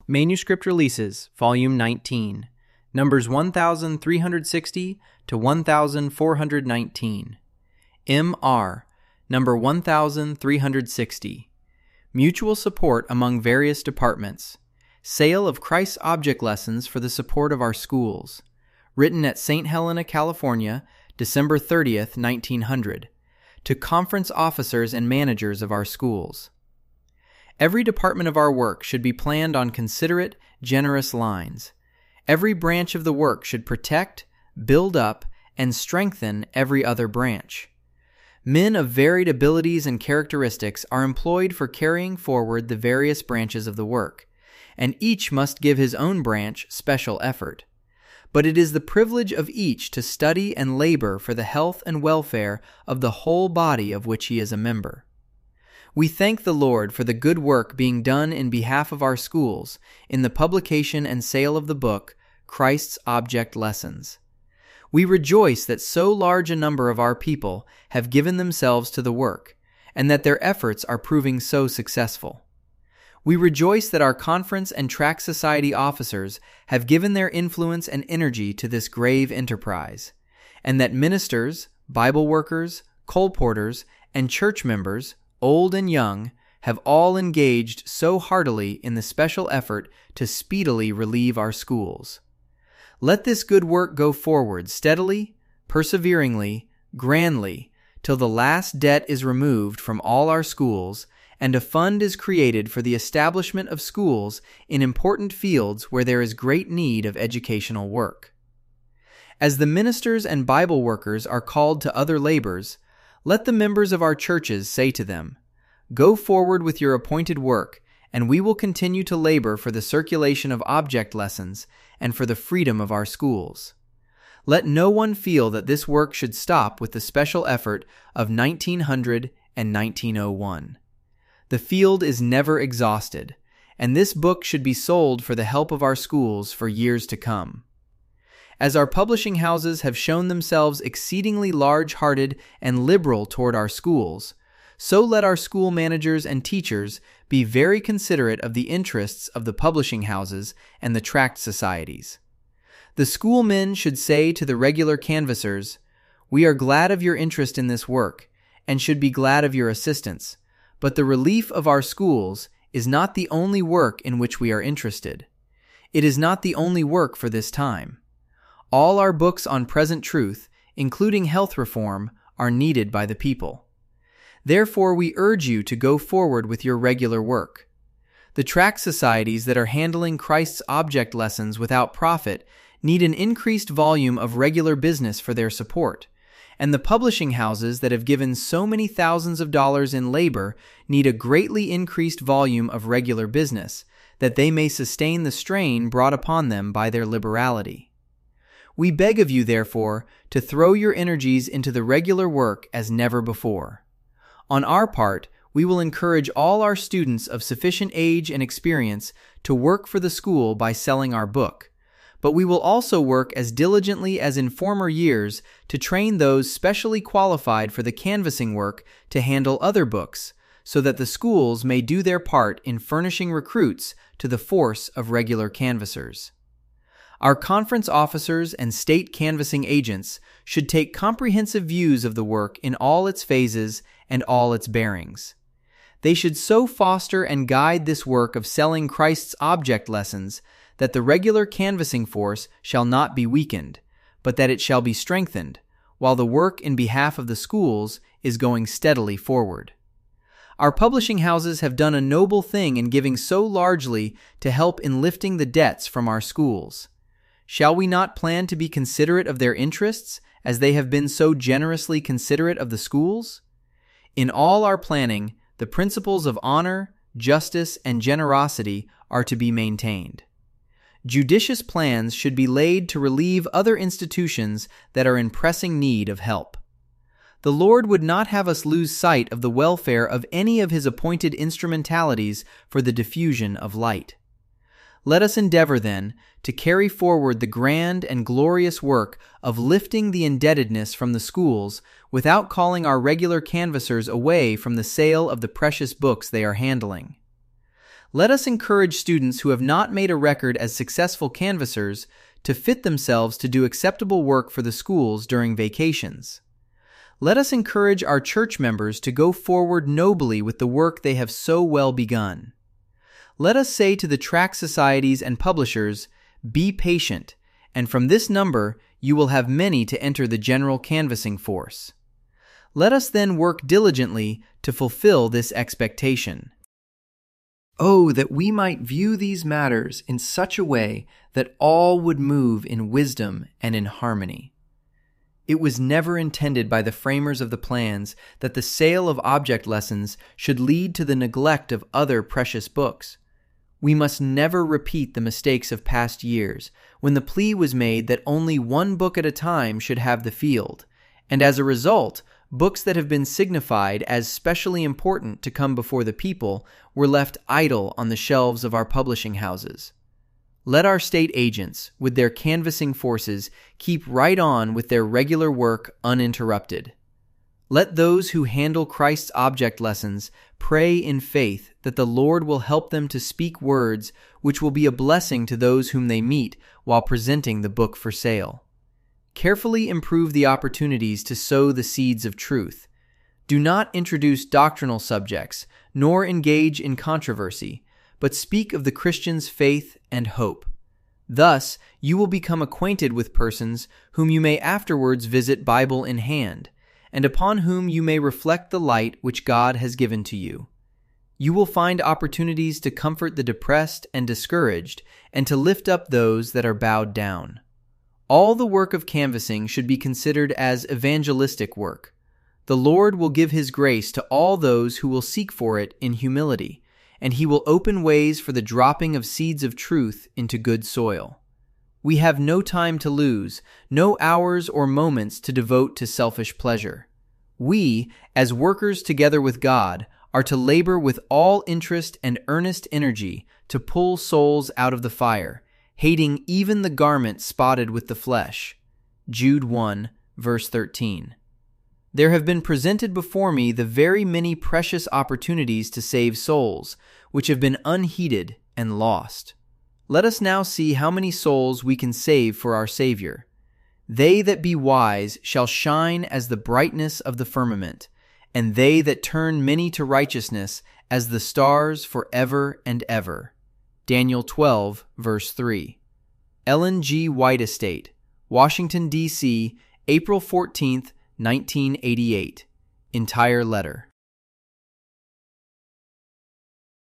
Manuscript Releases, Volume 19, numbers 1360 to 1419. M.R., number 1360. Mutual Support Among Various Departments. Sale of Christ's Object Lessons for the Support of Our Schools. Written at St. Helena, California, December 30th, 1900. To conference officers and managers of our schools. Every department of our work should be planned on considerate, generous lines. Every branch of the work should protect, build up, and strengthen every other branch. Men of varied abilities and characteristics are employed for carrying forward the various branches of the work, and each must give his own branch special effort. But it is the privilege of each to study and labor for the health and welfare of the whole body of which he is a member. We thank the Lord for the good work being done in behalf of our schools in the publication and sale of the book, Christ's Object Lessons. We rejoice that so large a number of our people have given themselves to the work, and that their efforts are proving so successful. We rejoice that our conference and tract society officers have given their influence and energy to this grave enterprise, and that ministers, Bible workers, colporteurs, and church members, old and young, have all engaged so heartily in the special effort to speedily relieve our schools. Let this good work go forward steadily, perseveringly, grandly, till the last debt is removed from all our schools, and a fund is created for the establishment of schools in important fields where there is great need of educational work. As the ministers and Bible workers are called to other labors, let the members of our churches say to them, "Go forward with your appointed work, and we will continue to labor for the circulation of object lessons and for the freedom of our schools." Let no one feel that this work should stop with the special effort of 1900 and 1901. The field is never exhausted, and this book should be sold for the help of our schools for years to come. As our publishing houses have shown themselves exceedingly large-hearted and liberal toward our schools, so let our school managers and teachers be very considerate of the interests of the publishing houses and the tract societies. The schoolmen should say to the regular canvassers, "We are glad of your interest in this work, and should be glad of your assistance, but the relief of our schools is not the only work in which we are interested. It is not the only work for this time. All our books on present truth, including health reform, are needed by the people. Therefore, we urge you to go forward with your regular work. The tract societies that are handling Christ's object lessons without profit need an increased volume of regular business for their support, and the publishing houses that have given so many thousands of dollars in labor need a greatly increased volume of regular business, that they may sustain the strain brought upon them by their liberality. We beg of you, therefore, to throw your energies into the regular work as never before. On our part, we will encourage all our students of sufficient age and experience to work for the school by selling our book, but we will also work as diligently as in former years to train those specially qualified for the canvassing work to handle other books, so that the schools may do their part in furnishing recruits to the force of regular canvassers. Our conference officers and state canvassing agents should take comprehensive views of the work in all its phases and all its bearings. They should so foster and guide this work of selling Christ's object lessons that the regular canvassing force shall not be weakened, but that it shall be strengthened, while the work in behalf of the schools is going steadily forward. Our publishing houses have done a noble thing in giving so largely to help in lifting the debts from our schools. Shall we not plan to be considerate of their interests, as they have been so generously considerate of the schools? In all our planning, the principles of honor, justice, and generosity are to be maintained. Judicious plans should be laid to relieve other institutions that are in pressing need of help. The Lord would not have us lose sight of the welfare of any of His appointed instrumentalities for the diffusion of light. Let us endeavor, then, to carry forward the grand and glorious work of lifting the indebtedness from the schools without calling our regular canvassers away from the sale of the precious books they are handling. Let us encourage students who have not made a record as successful canvassers to fit themselves to do acceptable work for the schools during vacations. Let us encourage our church members to go forward nobly with the work they have so well begun. Let us say to the tract societies and publishers, "Be patient, and from this number you will have many to enter the general canvassing force." Let us then work diligently to fulfill this expectation. Oh, that we might view these matters in such a way that all would move in wisdom and in harmony. It was never intended by the framers of the plans that the sale of object lessons should lead to the neglect of other precious books. We must never repeat the mistakes of past years, when the plea was made that only one book at a time should have the field, and as a result, books that have been signified as specially important to come before the people were left idle on the shelves of our publishing houses. Let our state agents, with their canvassing forces, keep right on with their regular work uninterrupted. Let those who handle Christ's object lessons pray in faith that the Lord will help them to speak words which will be a blessing to those whom they meet while presenting the book for sale. Carefully improve the opportunities to sow the seeds of truth. Do not introduce doctrinal subjects, nor engage in controversy, but speak of the Christian's faith and hope. Thus, you will become acquainted with persons whom you may afterwards visit Bible in hand, and upon whom you may reflect the light which God has given to you. You will find opportunities to comfort the depressed and discouraged, and to lift up those that are bowed down. All the work of canvassing should be considered as evangelistic work. The Lord will give His grace to all those who will seek for it in humility, and He will open ways for the dropping of seeds of truth into good soil. We have no time to lose, no hours or moments to devote to selfish pleasure. We, as workers together with God, are to labor with all interest and earnest energy to pull souls out of the fire, hating even the garment spotted with the flesh. Jude 1, verse 13. There have been presented before me the very many precious opportunities to save souls, which have been unheeded and lost. Let us now see how many souls we can save for our Savior. They that be wise shall shine as the brightness of the firmament, and they that turn many to righteousness as the stars forever and ever. Daniel 12, verse 3. Ellen G. White Estate, Washington, D.C., April 14, 1988. Entire letter.